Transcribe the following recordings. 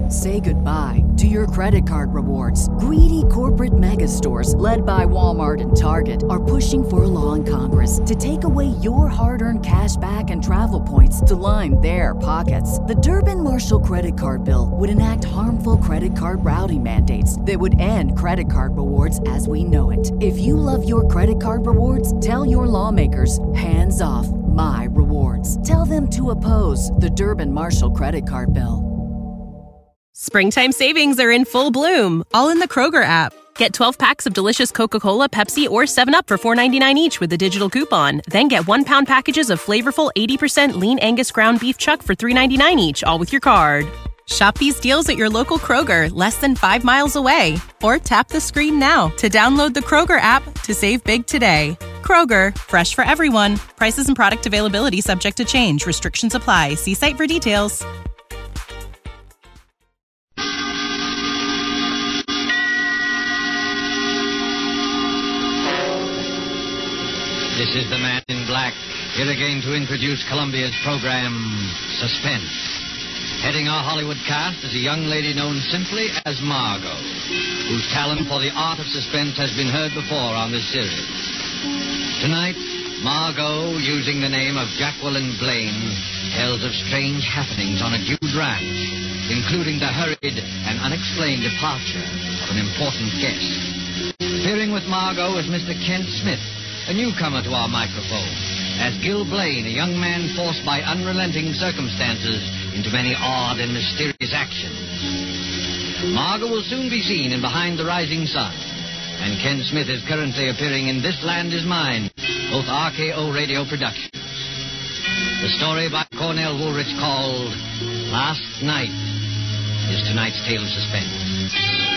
Say goodbye to your credit card rewards. Greedy corporate mega stores, led by Walmart and Target, are pushing for a law in Congress to take away your hard-earned cash back and travel points to line their pockets. The Durbin-Marshall credit card bill would enact harmful credit card routing mandates that would end credit card rewards as we know it. If you love your credit card rewards, tell your lawmakers, hands off my rewards. Tell them to oppose the Durbin-Marshall credit card bill. Springtime savings are in full bloom, all in the Kroger app. Get 12 packs of delicious Coca-Cola, Pepsi, or 7-Up for $4.99 each with a digital coupon. Then get 1-pound packages of flavorful 80% lean Angus ground beef chuck for $3.99 each, all with your card. Shop these deals at your local Kroger, less than 5 miles away. Or tap the screen now to download the Kroger app to save big today. Kroger, fresh for everyone. Prices and product availability subject to change. Restrictions apply. See site for details. This is the Man in Black, here again to introduce Columbia's program, Suspense. Heading our Hollywood cast is a young lady known simply as Margot, whose talent for the art of suspense has been heard before on this series. Tonight, Margot, using the name of Jacqueline Blaine, tells of strange happenings on a Jude ranch, including the hurried and unexplained departure of an important guest. Appearing with Margot is Mr. Kent Smith, a newcomer to our microphone, as Gil Blaine, a young man forced by unrelenting circumstances into many odd and mysterious actions. Margot will soon be seen in Behind the Rising Sun, and Ken Smith is currently appearing in This Land Is Mine, both RKO radio productions. The story by Cornell Woolrich called Last Night is tonight's tale of suspense.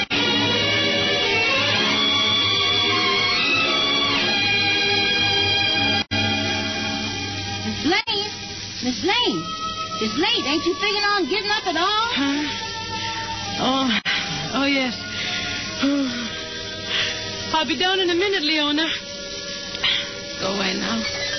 Miss Blaine, it's late. Ain't you figuring on getting up at all? Huh? Oh, yes. Oh. I'll be down in a minute, Leona. Go away now.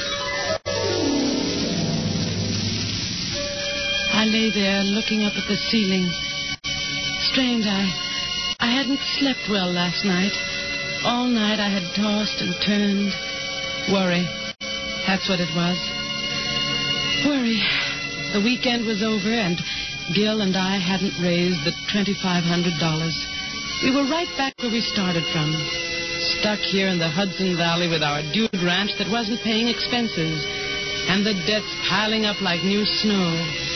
I lay there looking up at the ceiling. Strange, I hadn't slept well last night. All night I had tossed and turned. Worry. That's what it was. Worry. The weekend was over, and Gil and I hadn't raised the $2,500. We were right back where we started from, stuck here in the Hudson Valley with our dude ranch that wasn't paying expenses, and the debts piling up like new snow.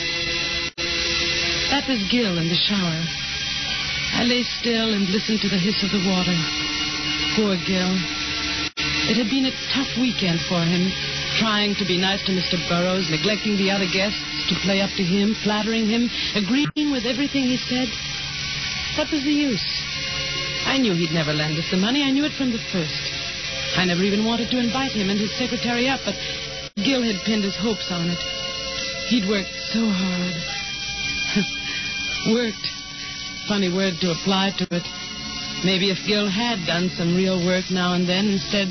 That was Gil in the shower. I lay still and listened to the hiss of the water. Poor Gil. It had been a tough weekend for him, trying to be nice to Mr. Burroughs, neglecting the other guests, to play up to him, flattering him, agreeing with everything he said. What was the use? I knew he'd never lend us the money. I knew it from the first. I never even wanted to invite him and his secretary up, but Gil had pinned his hopes on it. He'd worked so hard. Worked. Funny word to apply to it. Maybe if Gil had done some real work now and then instead...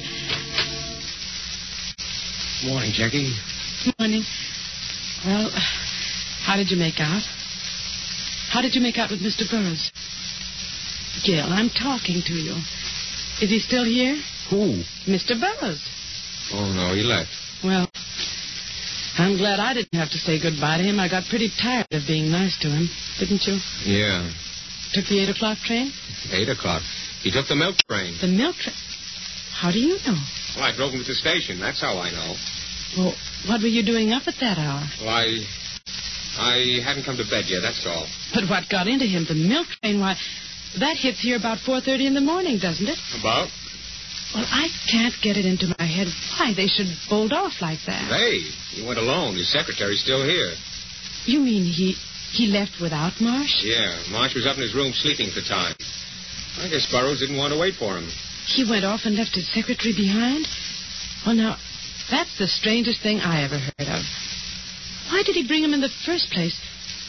Morning, Jackie. Morning. Well, how did you make out? How did you make out with Mr. Burroughs? Gil, I'm talking to you. Is he still here? Who? Mr. Burroughs. Oh, no, he left. Well, I'm glad I didn't have to say goodbye to him. I got pretty tired of being nice to him, didn't you? Yeah. Took the 8 o'clock train? 8 o'clock. He took the milk train. The milk train? How do you know? Well, I drove him to the station. That's how I know. Well, what were you doing up at that hour? Well, I hadn't come to bed yet, that's all. But what got into him? The milk train? Why, that hits here about 4:30 in the morning, doesn't it? About? Well, I can't get it into my head why they should bolt off like that. He went alone. His secretary's still here. You mean he left without Marsh? Yeah, Marsh was up in his room sleeping at the time. I guess Burroughs didn't want to wait for him. He went off and left his secretary behind? Well, now, that's the strangest thing I ever heard of. Why did he bring him in the first place?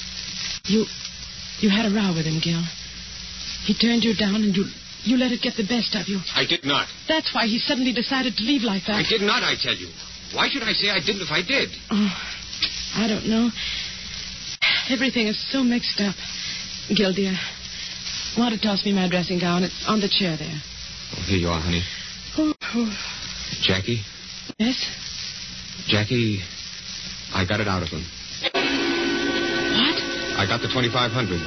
You had a row with him, Gil. He turned you down and you let it get the best of you. I did not. That's why he suddenly decided to leave like that. I did not, I tell you. Why should I say I didn't if I did? Oh, I don't know. Everything is so mixed up. Gil, dear, want to toss me my dressing gown? It's on the chair there. Oh, here you are, honey. Oh. Jackie? Yes? Jackie, I got it out of him. What? I got the $2,500.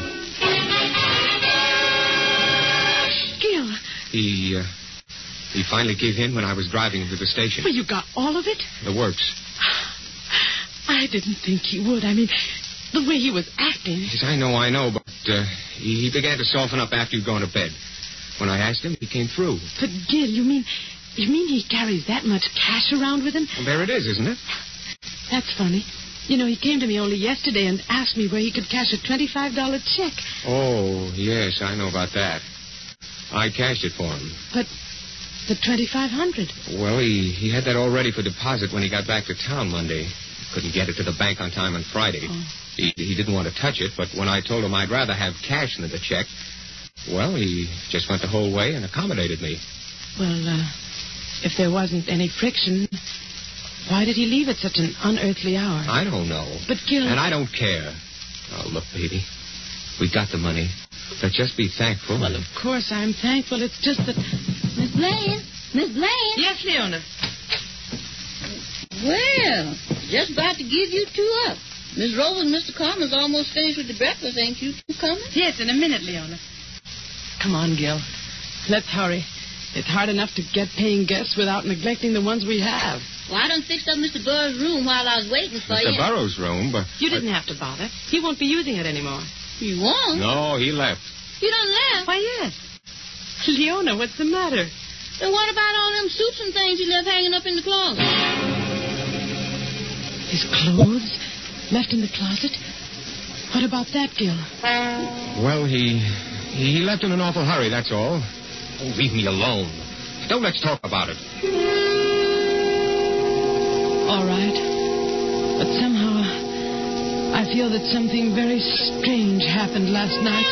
Gil. He finally gave in when I was driving him to the station. Well, you got all of it? The works. I didn't think he would. I mean, the way he was acting. Yes, I know, but he began to soften up after you'd gone to bed. When I asked him, he came through. But, Gil, you mean he carries that much cash around with him? Well, there it is, isn't it? That's funny. You know, he came to me only yesterday and asked me where he could cash a $25 check. Oh, yes, I know about that. I cashed it for him. But the $2,500. Well, he had that all ready for deposit when he got back to town Monday. Couldn't get it to the bank on time on Friday. Oh. He didn't want to touch it, but when I told him I'd rather have cash than the check, well, he just went the whole way and accommodated me. Well, if there wasn't any friction, why did he leave at such an unearthly hour? I don't know. But, Gil... And I don't care. Oh, look, baby, we got the money. Let's just be thankful. Well, of course I'm thankful. It's just that... Miss Blaine? Miss Blaine? Yes, Leona. Well, just about to give you two up. Miss Rose and Mr. Carmen's almost finished with the breakfast. Ain't you two coming? Yes, in a minute, Leona. Come on, Gil. Let's hurry. It's hard enough to get paying guests without neglecting the ones we have. Well, I done fixed up Mr. Burroughs' room while I was waiting for you. Mr. Burroughs' room, but... You didn't have to bother. He won't be using it anymore. You won't? No, he left. You done left? Why, yes. Leona, what's the matter? Then what about all them suits and things you left hanging up in the closet? His clothes left in the closet? What about that, Gil? Well, he left in an awful hurry, that's all. Oh, leave me alone. Don't let's talk about it. All right. But somehow I feel that something very strange happened last night.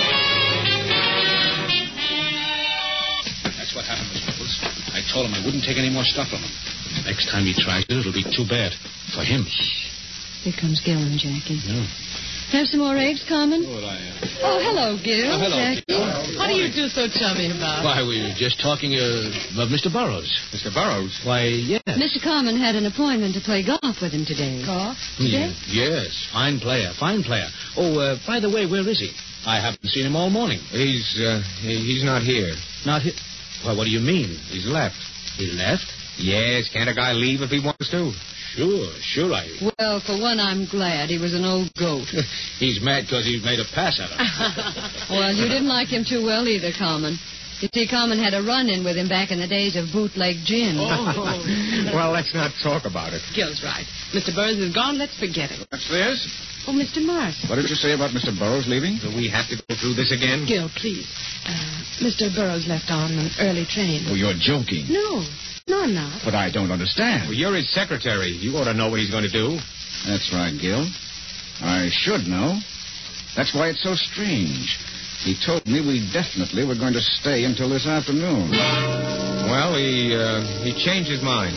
That's what happened, Miss Ruffles. I told him I wouldn't take any more stuff from him. Next time he tries it, it'll be too bad. For him. Here comes Gil and Jackie. Yeah. Have some more eggs, Carmen? Oh, hello, Gil. Oh, hello, Jackie. Gil. What are you two so chummy about? Why, we were just talking of Mr. Burroughs. Mr. Burroughs? Why, yes. Mr. Carmen had an appointment to play golf with him today. Golf? Yeah, yes, fine player. Oh, by the way, where is he? I haven't seen him all morning. He's not here. Not here? Why, what do you mean? He's left. He left? Yes, can't a guy leave if he wants to? Sure, Well, for one, I'm glad he was an old goat. He's mad because he's made a pass at him. Well, you didn't like him too well either, Carmen. You see, Carmen had a run-in with him back in the days of bootleg gin. Well, let's not talk about it. Gil's right. Mr. Burroughs is gone. Let's forget it. What's this? Oh, Mr. Marsh. What did you say about Mr. Burroughs leaving? Do we have to go through this again? Gil, please. Mr. Burroughs left on an early train. Oh, you're joking. No, I'm not. But I don't understand. Well, you're his secretary. You ought to know what he's going to do. That's right, Gil. I should know. That's why it's so strange. He told me we definitely were going to stay until this afternoon. Well, he changed his mind.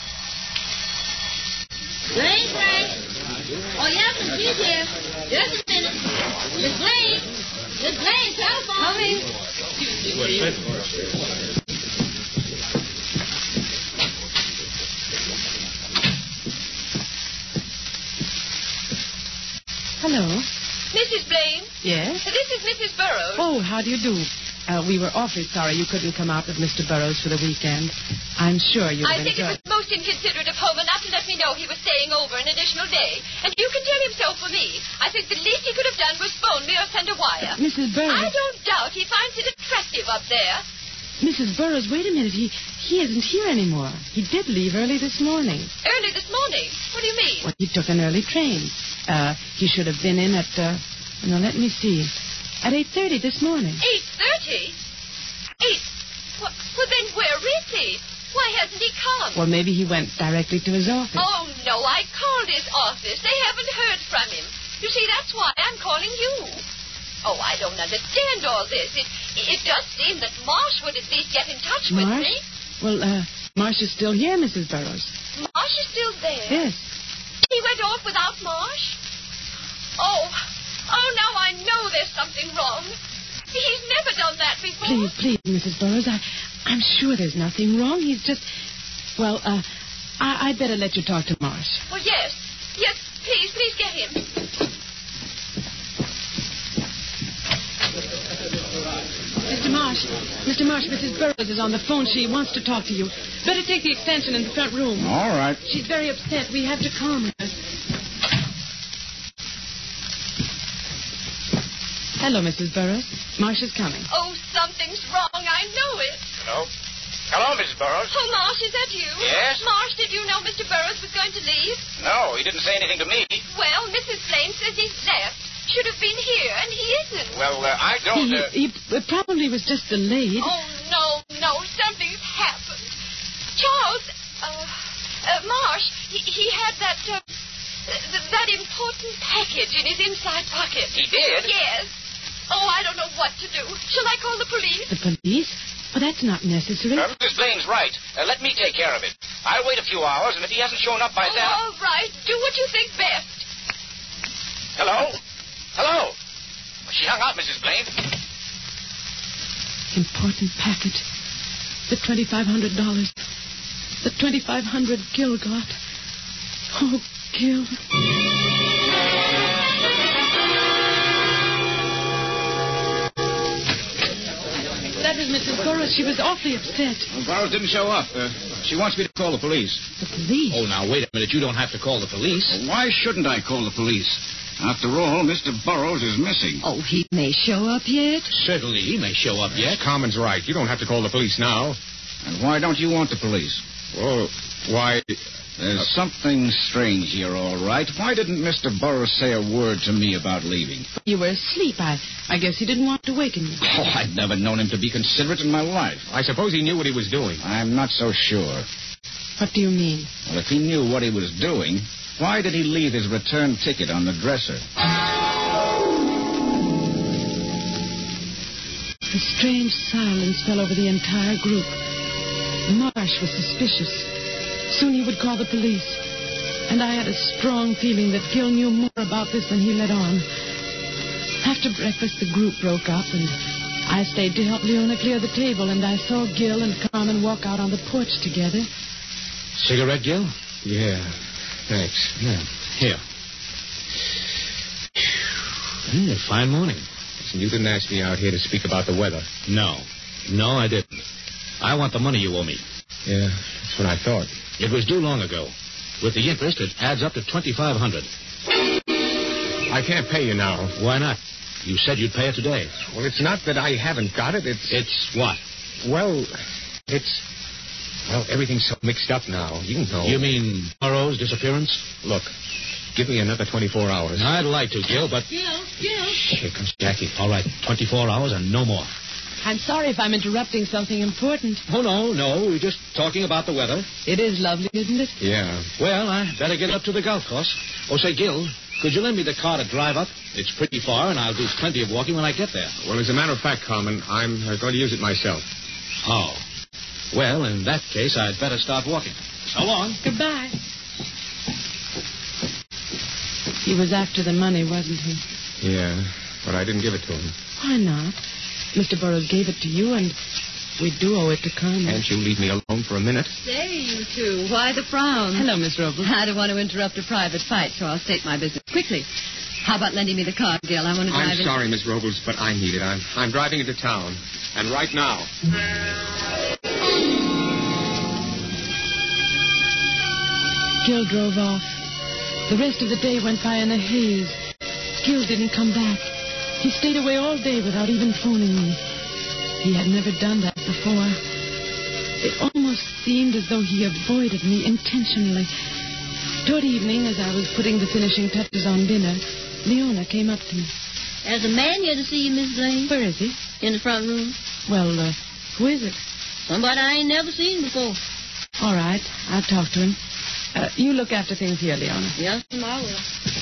Blaine, Frank. Oh, yes, and she's here. Just a minute. Miss Blaine. Miss Blaine, telephone. Coming. Hello. Mrs. Blaine? Yes? This is Mrs. Burroughs. Oh, how do you do? We were awfully sorry you couldn't come out with Mr. Burroughs for the weekend. I'm sure you'll I think it enjoy... was most inconsiderate of home enough to let me know he was staying over an additional day. And you can tell him so for me. I think the least he could have done was phone me or send a wire. Mrs. Burroughs... I don't doubt he finds it attractive up there. Mrs. Burroughs, wait a minute. He isn't here anymore. He did leave early this morning. Early this morning? What do you mean? Well, he took an early train. He should have been in at, let me see. At 8:30 this morning. 8:30? Well, then where is he? Why hasn't he come? Well, maybe he went directly to his office. Oh, no, I called his office. They haven't heard from him. You see, that's why I'm calling you. Oh, I don't understand all this. It does seem that Marsh would at least get in touch with Marsh? me. Well, Marsh is still here, Mrs. Burroughs. Marsh is still there? Yes. He went off without Marsh? Oh, Oh, now I know there's something wrong. He's never done that before. Please, Mrs. Burroughs, I'm sure there's nothing wrong. He's just... Well, I'd better let you talk to Marsh. Well, yes. Yes, please get him. Mr. Marsh, Mrs. Burroughs is on the phone. She wants to talk to you. Better take the extension in the front room. All right. She's very upset. We have to calm her. Hello, Mrs. Burroughs. Marsh is coming. Oh, something's wrong. I know it. Hello, Mrs. Burroughs. Oh, Marsh, is that you? Yes? Marsh, did you know Mr. Burroughs was going to leave? No, he didn't say anything to me. Well, Mrs. Blaine says he's left. Should have been here, and he isn't. Well, I don't... He probably was just delayed. Oh, no. Something's happened. Charles, Marsh, he had that important package in his inside pocket. He did? Yes. Oh, I don't know what to do. Shall I call the police? The police? Oh, that's not necessary. Mrs. Blaine's right. Let me take care of it. I'll wait a few hours, and if he hasn't shown up by then... All right. Do what you think best. Hello? She hung up, Mrs. Blaine. Important package. The $2,500. The $2,500 Gil got. Oh, Gil. That was Mrs. Burroughs. She was awfully upset. Well, Burroughs didn't show up. She wants me to call the police. The police? Oh, now, wait a minute. You don't have to call the police. Well, why shouldn't I call the police? After all, Mr. Burroughs is missing. Oh, he may show up yet. Certainly, he may show up yet. Carmen's right. You don't have to call the police now. And why don't you want the police? Oh, why... There's something strange here, all right. Why didn't Mr. Burroughs say a word to me about leaving? You were asleep. I guess he didn't want to waken you. Oh, I've never known him to be considerate in my life. I suppose he knew what he was doing. I'm not so sure. What do you mean? Well, if he knew what he was doing, why did he leave his return ticket on the dresser? A strange silence fell over the entire group. Marsh was suspicious. Soon he would call the police. And I had a strong feeling that Gil knew more about this than he let on. After breakfast, the group broke up, and I stayed to help Leona clear the table, and I saw Gil and Carmen walk out on the porch together. Cigarette, Gil? Yeah, thanks. Yeah. Here. A fine morning. Listen, you didn't ask me out here to speak about the weather. No, I didn't. I want the money you owe me. Yeah, that's what I thought. It was due long ago. With the interest, it adds up to $2,500. I can't pay you now. Why not? You said you'd pay it today. Well, it's not that I haven't got it. It's what? Well, everything's so mixed up now. You know. You mean Burroughs' disappearance? Look, give me another 24 hours. I'd like to, Gil, but... Gil. Here comes Jackie. All right, 24 hours and no more. I'm sorry if I'm interrupting something important. Oh, no. We're just talking about the weather. It is lovely, isn't it? Yeah. Well, I better get up to the golf course. Oh, say, Gil, could you lend me the car to drive up? It's pretty far, and I'll do plenty of walking when I get there. Well, as a matter of fact, Carmen, I'm going to use it myself. Oh. Well, in that case, I'd better start walking. So long. Goodbye. He was after the money, wasn't he? Yeah, but I didn't give it to him. Why not? Mr. Burroughs gave it to you, and we do owe it to Carmen. Can't you leave me alone for a minute? Say, you two, why the frown? Hello, Miss Robles. I don't want to interrupt a private fight, so I'll state my business quickly. How about lending me the car, Gil? I want to drive I'm sorry, Miss Robles, but I need it. I'm driving into town, and right now. Gil drove off. The rest of the day went by in a haze. Gil didn't come back. He stayed away all day without even phoning me. He had never done that before. It almost seemed as though he avoided me intentionally. Toward evening, as I was putting the finishing touches on dinner, Leona came up to me. There's a man here to see you, Miss Blaine. Where is he? In the front room. Well, who is it? Somebody I ain't never seen before. All right, I'll talk to him. You look after things here, Leona. Yes, I will.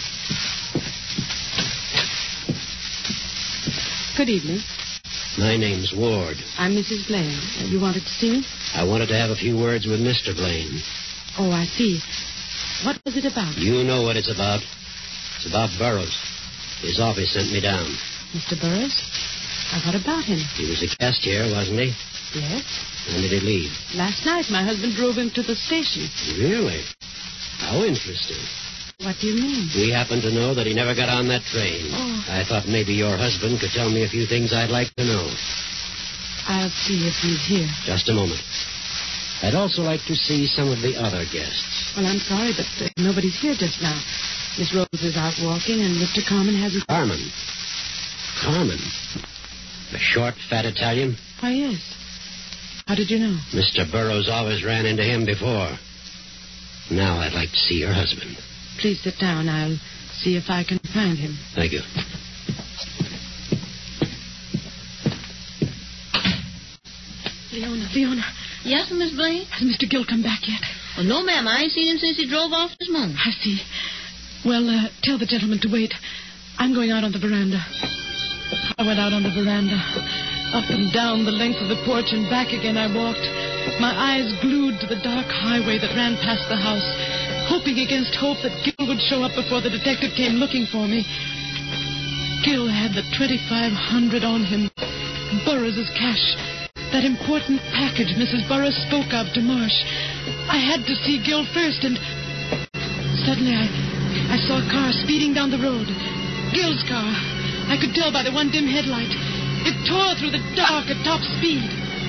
Good evening. My name's Ward. I'm Mrs. Blaine. You wanted to see me? I wanted to have a few words with Mr. Blaine. Oh, I see. What was it about? You know what it's about. It's about Burroughs. His office sent me down. Mr. Burroughs? What about him? He was a guest here, wasn't he? Yes. When did he leave? Last night, my husband drove him to the station. Really? How interesting. What do you mean? We happen to know that he never got on that train. Oh. I thought maybe your husband could tell me a few things I'd like to know. I'll see if he's here. Just a moment. I'd also like to see some of the other guests. Well, I'm sorry, but nobody's here just now. Miss Rose is out walking, and Mr. Carmen hasn't... Carmen? The short, fat Italian? Why, yes. How did you know? Mr. Burroughs always ran into him before. Now I'd like to see your husband. Please sit down. I'll see if I can find him. Thank you. Leona. Yes, Miss Blaine? Has Mr. Gill come back yet? Well, no, ma'am. I ain't seen him since he drove off this morning. I see. Well, tell the gentleman to wait. I'm going out on the veranda. I went out on the veranda. Up and down the length of the porch and back again I walked, my eyes glued to the dark highway that ran past the house, hoping against hope that Gill would show up before the detective came looking for me. Gill had the $2,500 on him. Burroughs' cash. That important package Mrs. Burroughs spoke of to Marsh. I had to see Gill first, and suddenly I saw a car speeding down the road. Gill's car. I could tell by the one dim headlight. It tore through the dark at top speed.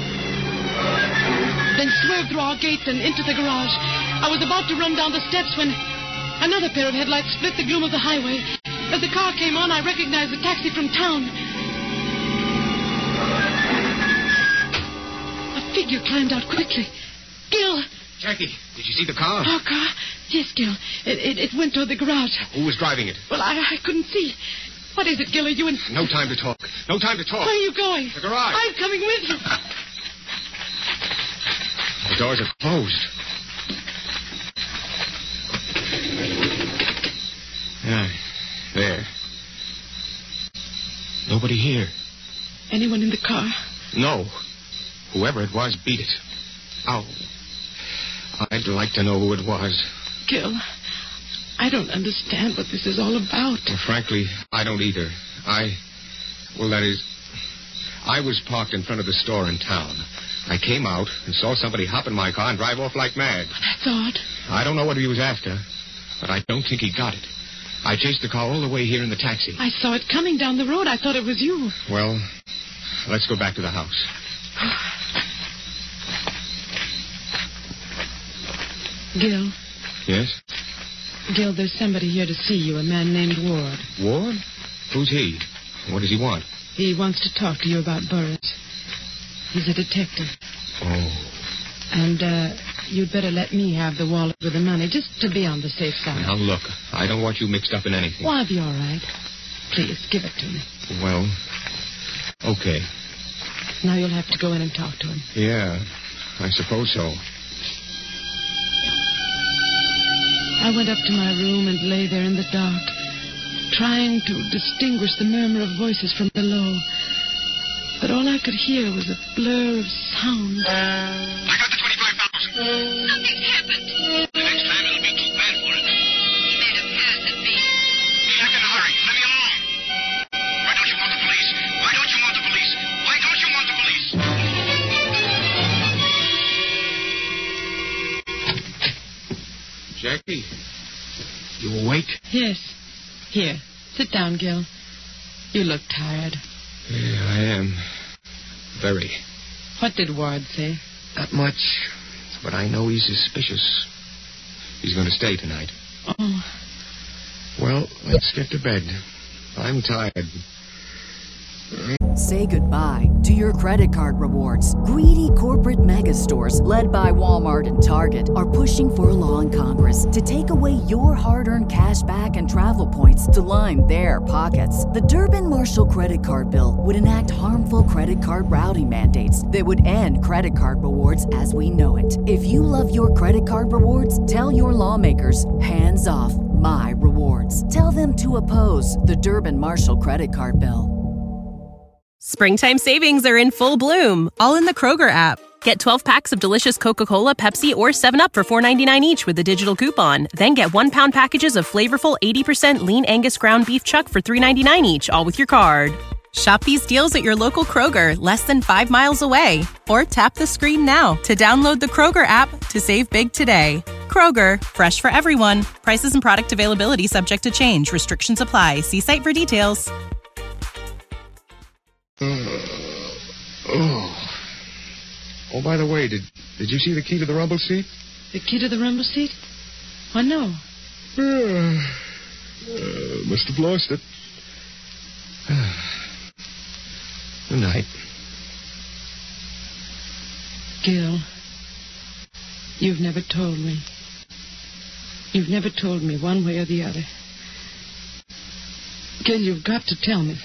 Then swerved through our gate and into the garage. I was about to run down the steps when another pair of headlights split the gloom of the highway. As the car came on, I recognized the taxi from town. A figure climbed out quickly. Gill! Jackie, did you see the car? Our car? Yes, Gill. It went toward the garage. Who was driving it? Well, I couldn't see. What is it, Gill? Are you in... No time to talk. No time to talk. Where are you going? The garage. I'm coming with you. The doors are closed. Yeah, there. Nobody here. Anyone in the car? No. Whoever it was, beat it. Oh. I'd like to know who it was. Gill, I don't understand what this is all about. Well, frankly, I don't either. I was parked in front of the store in town. I came out and saw somebody hop in my car and drive off like mad. That's odd. I don't know what he was after, but I don't think he got it. I chased the car all the way here in the taxi. I saw it coming down the road. I thought it was you. Well, let's go back to the house. Gill. Yes? Gill, there's somebody here to see you, a man named Ward. Ward? Who's he? What does he want? He wants to talk to you about Burroughs. He's a detective. Oh. And, you'd better let me have the wallet with the money, just to be on the safe side. Now, look, I don't want you mixed up in anything. Well, I'll be all right. Please, give it to me. Well, okay. Now you'll have to go in and talk to him. Yeah, I suppose so. I went up to my room and lay there in the dark, trying to distinguish the murmur of voices from below. But all I could hear was a blur of sound. I got the 25,000. Something's happened. The next time it'll be too bad for him. He made a pass at me. Jack, in a hurry. Let me alone. Why don't you want the police? Why don't you want the police? Why don't you want the police? Jackie, you awake? Yes. Here, sit down, Gill. You look tired. Yeah, I am. Very. What did Ward say? Not much, but I know he's suspicious. He's going to stay tonight. Oh. Well, let's get to bed. I'm tired. Say goodbye to your credit card rewards. Greedy corporate mega stores, led by Walmart and Target, are pushing for a law in Congress to take away your hard-earned cash back and travel points to line their pockets. The Durbin-Marshall credit card bill would enact harmful credit card routing mandates that would end credit card rewards as we know it. If you love your credit card rewards, tell your lawmakers, hands off my rewards. Tell them to oppose the Durbin-Marshall credit card bill. Springtime savings are in full bloom, all in the Kroger app. Get 12 packs of delicious Coca-Cola, Pepsi, or 7-Up for $4.99 each with a digital coupon. Then get 1-pound packages of flavorful 80% lean Angus ground beef chuck for $3.99 each, all with your card. Shop these deals at your local Kroger, less than 5 miles away. Or tap the screen now to download the Kroger app to save big today. Kroger, fresh for everyone. Prices and product availability subject to change. Restrictions apply. See site for details. Oh, by the way, did you see the key to the rumble seat? The key to the rumble seat? Why, no. Must have lost it. Good night. Gil, you've never told me. You've never told me one way or the other. Gil, you've got to tell me.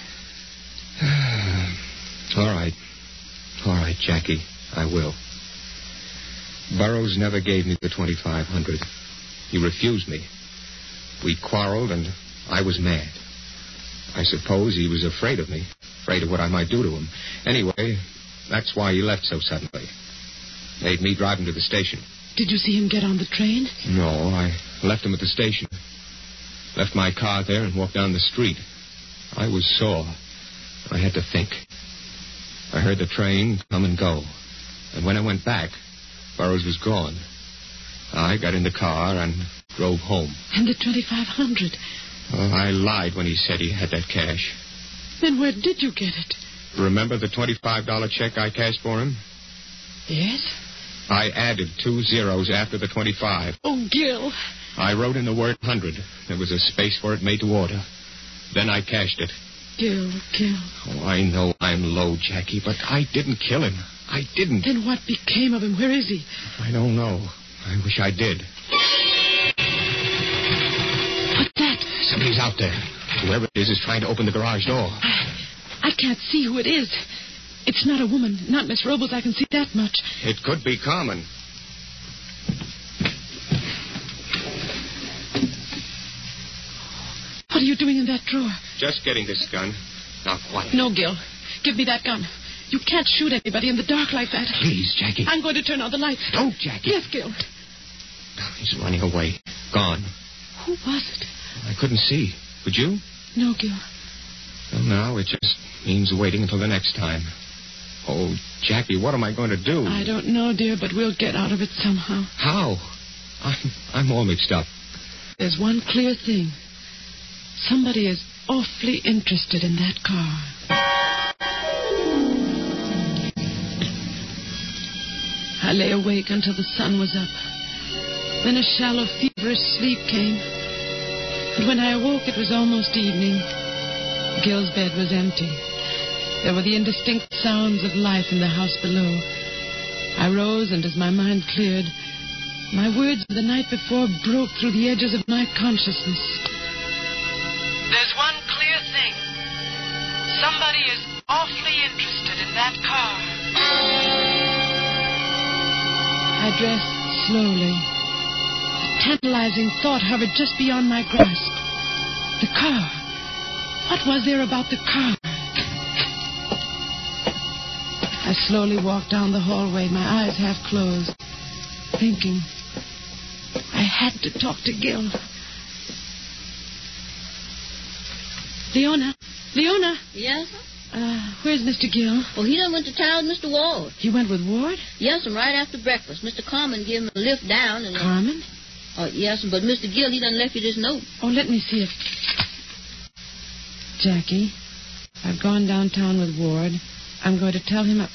All right. All right, Jackie. I will. Burroughs never gave me the $2,500. He refused me. We quarreled, and I was mad. I suppose he was afraid of me, afraid of what I might do to him. Anyway, that's why he left so suddenly. Made me drive him to the station. Did you see him get on the train? No, I left him at the station. Left my car there and walked down the street. I was sore. I had to think. I heard the train come and go. And when I went back, Burroughs was gone. I got in the car and drove home. And the $2,500? I lied when he said he had that cash. Then where did you get it? Remember the $25 check I cashed for him? Yes. I added 2 zeros after the 25. Oh, Gil. I wrote in the word 100. There was a space for it made to order. Then I cashed it. Gil. Oh, I know I'm low, Jackie, but I didn't kill him. I didn't. Then what became of him? Where is he? I don't know. I wish I did. What's that? Somebody's out there. Whoever it is trying to open the garage door. I can't see who it is. It's not a woman, not Miss Robles. I can see that much. It could be Carmen. What are you doing in that drawer? Just getting this gun. Now, quiet. No, Gil. Give me that gun. You can't shoot anybody in the dark like that. Please, Jackie. I'm going to turn on the lights. Don't, Jackie. Yes, Gil. He's running away. Gone. Who was it? I couldn't see. Could you? No, Gil. Well, now it just means waiting until the next time. Oh, Jackie, what am I going to do? I don't know, dear, but we'll get out of it somehow. How? I'm all mixed up. There's one clear thing. Somebody is awfully interested in that car. I lay awake until the sun was up. Then a shallow, feverish sleep came. And when I awoke, it was almost evening. Gil's bed was empty. There were the indistinct sounds of life in the house below. I rose, and as my mind cleared, my words of the night before broke through the edges of my consciousness. There's one clear thing. Somebody is awfully interested in that car. I dressed slowly. A tantalizing thought hovered just beyond my grasp. The car. What was there about the car? I slowly walked down the hallway, my eyes half closed, thinking. I had to talk to Gil. Leona? Yes, sir? Where's Mr. Gill? Well, he done went to town with Mr. Ward. He went with Ward? Yes, and right after breakfast. Mr. Carmen gave him a lift down and... Carmen? Oh, yes, but Mr. Gill, he done left you this note. Oh, let me see it. Jackie, I've gone downtown with Ward. I'm going to tell him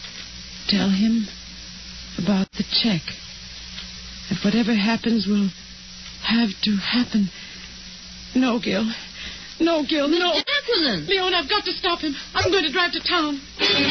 about the check. And whatever happens will have to happen. No, Gil. No, Gil, no. Jacqueline. Leon, I've got to stop him. I'm going to drive to town.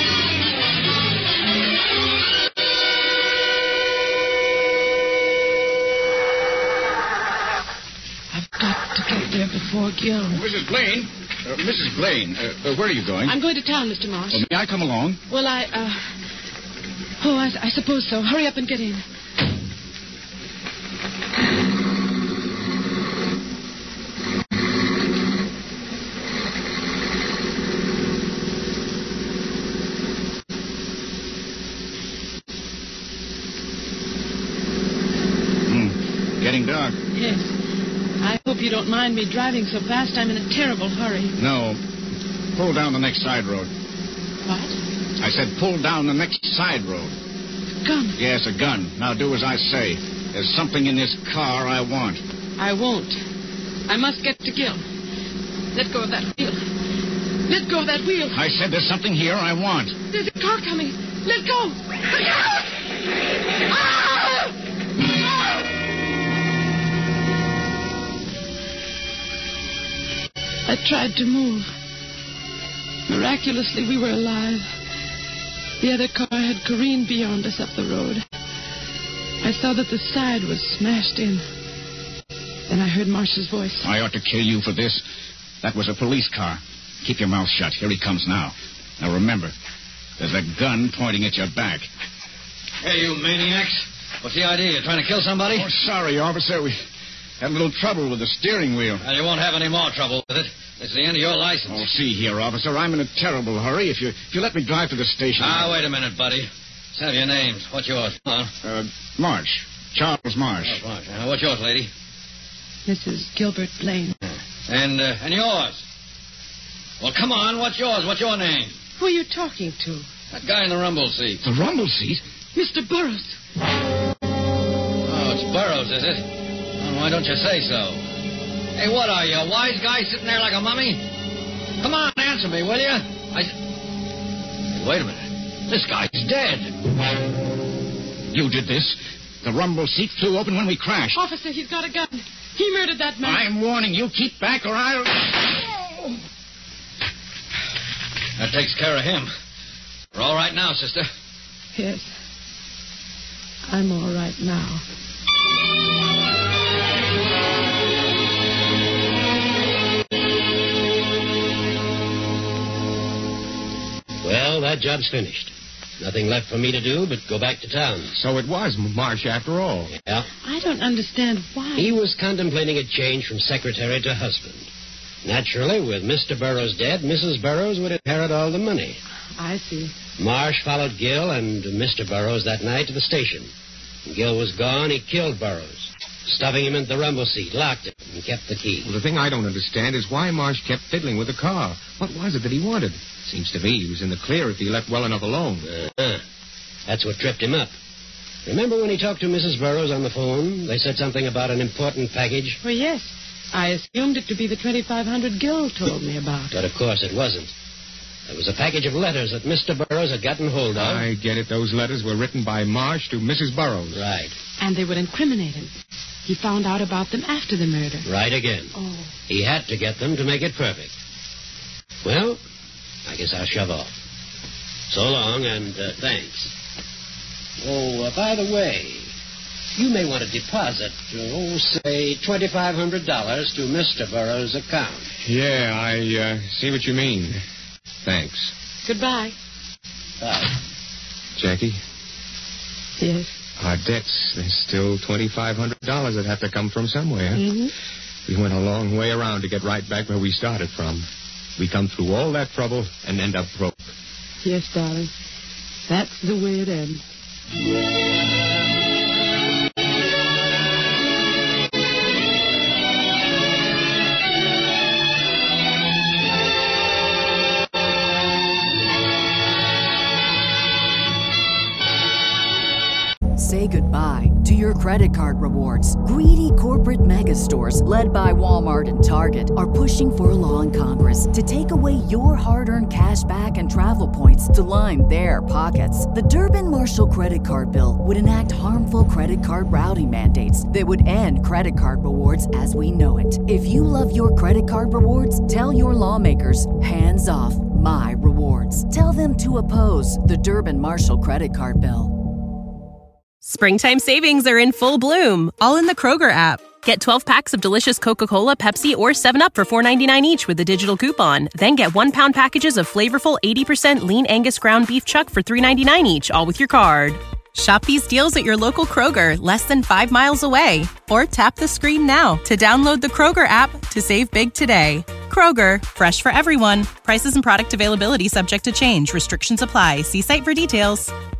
I've got to get there before Gil. Mrs. Blaine. Mrs. Blaine, where are you going? I'm going to town, Mr. Marsh. May I come along? Well, I suppose so. Hurry up and get in. Doc. Yes. I hope you don't mind me driving so fast. I'm in a terrible hurry. No. Pull down the next side road. What? I said pull down the next side road. Gun. Yes, a gun. Now do as I say. There's something in this car I want. I won't. I must get to Gil. Let go of that wheel. Let go of that wheel. I said there's something here I want. There's a car coming. Let go. Look out! Ah! I tried to move. Miraculously, we were alive. The other car had careened beyond us up the road. I saw that the side was smashed in. Then I heard Marsh's voice. I ought to kill you for this. That was a police car. Keep your mouth shut. Here he comes now. Now remember, there's a gun pointing at your back. Hey, you maniacs. What's the idea? You trying to kill somebody? Oh, sorry, officer. We had a little trouble with the steering wheel. Well, you won't have any more trouble with it. It's the end of your license. Oh, see here, officer. I'm in a terrible hurry. If you let me drive to the station... Wait a minute, buddy. Let's have your names. What's yours? Marsh. Charles Marsh. Oh, Marsh. What's yours, lady? Mrs. Gilbert Blaine. And yours? Well, come on. What's yours? What's your name? Who are you talking to? That guy in the rumble seat. The rumble seat? Mr. Burroughs. Oh, it's Burroughs, is it? Oh, why don't you say so? Hey, what are you, a wise guy sitting there like a mummy? Come on, answer me, will you? Hey, wait a minute. This guy's dead. You did this. The rumble seat flew open when we crashed. Officer, he's got a gun. He murdered that man. I'm warning you. Keep back or I'll... That takes care of him. We're all right now, sister. Yes. I'm all right now. Well, that job's finished. Nothing left for me to do but go back to town. So it was Marsh after all. Yeah. I don't understand why. He was contemplating a change from secretary to husband. Naturally, with Mr. Burroughs dead, Mrs. Burroughs would inherit all the money. I see. Marsh followed Gil and Mr. Burroughs that night to the station. When Gil was gone, he killed Burroughs, stuffing him into the rumble seat, locked it, and kept the key. Well, the thing I don't understand is why Marsh kept fiddling with the car. What was it that he wanted? Seems to me he was in the clear if he left well enough alone. That's what tripped him up. Remember when he talked to Mrs. Burroughs on the phone? They said something about an important package? Well, yes. I assumed it to be the $2,500 Gil told me about. But, of course, it wasn't. There was a package of letters that Mr. Burroughs had gotten hold of. I get it. Those letters were written by Marsh to Mrs. Burroughs. Right. And they would incriminate him. He found out about them after the murder. Right again. Oh. He had to get them to make it perfect. Well, I guess I'll shove off. So long, and thanks. Oh, by the way, you may want to deposit, say, $2,500 to Mr. Burroughs' account. Yeah, I see what you mean. Thanks. Goodbye. Bye. Jackie? Yes? Our debts, there's still $2,500 that have to come from somewhere. Mm-hmm. We went a long way around to get right back where we started from. We come through all that trouble and end up broke. Yes, darling. That's the way it ends. Say goodbye to your credit card rewards. Greedy corporate mega stores, led by Walmart and Target, are pushing for a law in Congress to take away your hard-earned cash back and travel points to line their pockets. The Durbin-Marshall credit card bill would enact harmful credit card routing mandates that would end credit card rewards as we know it. If you love your credit card rewards, tell your lawmakers, hands off my rewards. Tell them to oppose the Durbin-Marshall credit card bill. Springtime savings are in full bloom, all in the Kroger app. Get 12 packs of delicious Coca-Cola, Pepsi, or 7-Up for $4.99 each with a digital coupon. Then get 1-pound packages of flavorful 80% lean Angus ground beef chuck for $3.99 each, all with your card. Shop these deals at your local Kroger, less than 5 miles away. Or tap the screen now to download the Kroger app to save big today. Kroger, fresh for everyone. Prices and product availability subject to change. Restrictions apply. See site for details.